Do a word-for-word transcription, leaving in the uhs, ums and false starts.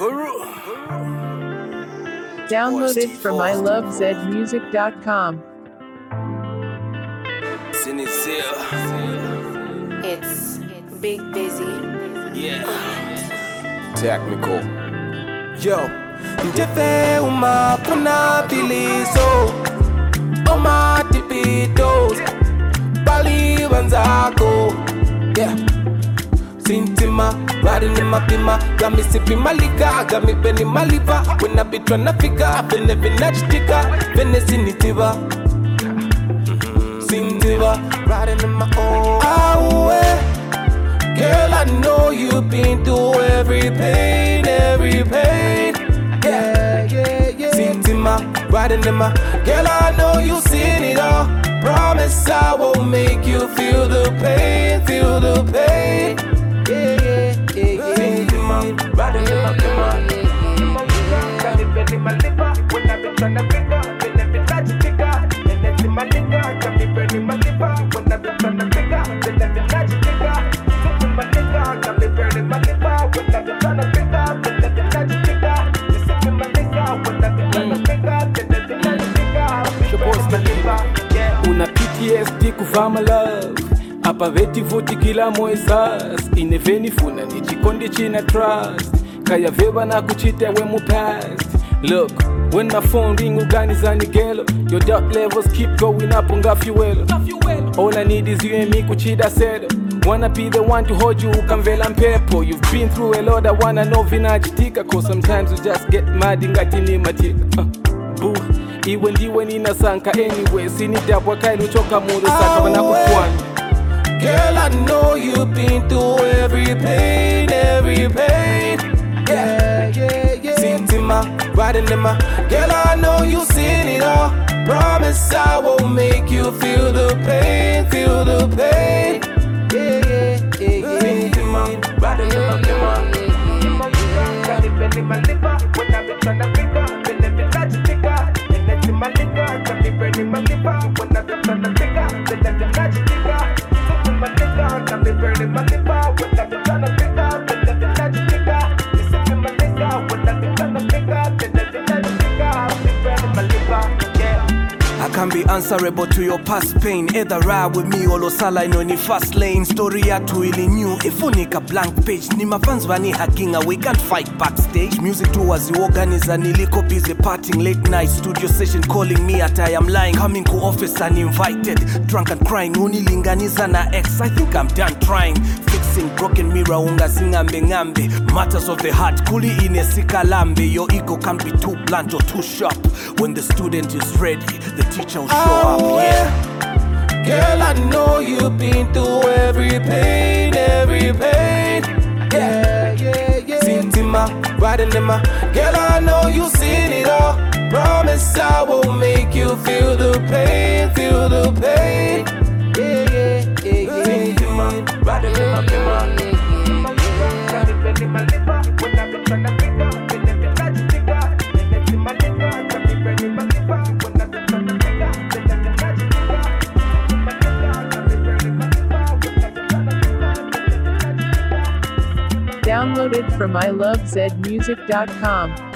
Download it from I love zed music dot com. It's Big Busy. Yeah. Technical. Yo, Jefe uma puna biliso, oma tipitos, bali wanzako. Yeah. Sintima, riding in my pima, got me sipping malika, got me penny maliva. When I be tryna figure, I been never nachtika, Venezinitiba. Sintiva, riding in my own. Ah, girl, I know you've been through every pain, every pain. Yeah, yeah, yeah. Sintima, riding in my. Girl, I know you've seen it all. Promise I won't make you feel the pain, feel the pain. Yeah, yeah, yeah, yeah. Sintima, riding in my pima. Got me bending my liver when I been tryna figure, been every touch figure, and it's in my liquor. Got me burning my liver when I been tryna figure, been every touch figure. My nigga, got me burning my liver when I been tryna figure, been every touch figure. You sipping my nigga when I been tryna figure, been every touch figure. Una P T S D kuvaa my love apaveti vuti kila moesas ineveni funa nichikonde china trust kaya veba na kuchita we mu past. Look, when my phone ring uganiza nigelo, your dark levels keep going up unga fuelo. All I need is you and me kuchida settle. Wanna be the one to hold you ukamvela mpepo. You've been through a lot, I wanna know vinajitika, cause sometimes you just get mad ingati ni matika. uh, Boo, iwe ndiwe nina sanka anyway. Sinidabwa kaili uchoka mudu saka wanakufwani. Girl, I know you've been through every pain, every pain. Yeah, yeah, yeah. Sintima, riding in my. Girl, I know you've seen it all. Promise I won't make you feel the pain, feel the pain. Yeah, yeah, yeah, yeah. Sintima, riding in my pima. Got me bending my liver when I been tryna figure, been every touch figure, and it's in my liquor. Got me burning my liver when I been tryna figure, been every touch figure. Sipping my liquor, got me burning my liver when I been tryna figure, been every touch figure. You sipping my liquor when I been tryna figure, been every touch figure. Been burning my liver, yeah. I can be answerable to your past pain. Either ride with me or losala in any fast lane. Story yatu ili new. If unika blank page. Ni mafans vani haginga. We can't fight backstage. Music tours you organize. Niliko busy partying. Late night studio session calling me at I am lying. Coming to office uninvited. Drunk and crying. Unilinganiza na ex. I think I'm done trying. Fixing broken mirror. Unga singambe ngambe. Matters of the heart. Kuli inesika lambe. Your ego can't be too blunt or too sharp. When the student is ready, the teacher will show oh, up, yeah. Girl, I know you've been through every pain, every pain. Yeah, yeah, yeah. Sintima, riding in my. Girl, I know you've seen it all. Promise I won't make you feel the pain, feel the pain. Yeah, yeah, yeah, yeah. Sintima, riding in my pima. Got me bending my liver when I been tryna figure, been every touch figure, and it's in my liquor. Got me burning my liver when I been tryna figure, been every touch figure. My liquor, got me burning my liver when I been tryna figure, been every touch figure. Download it from I love zed music dot com.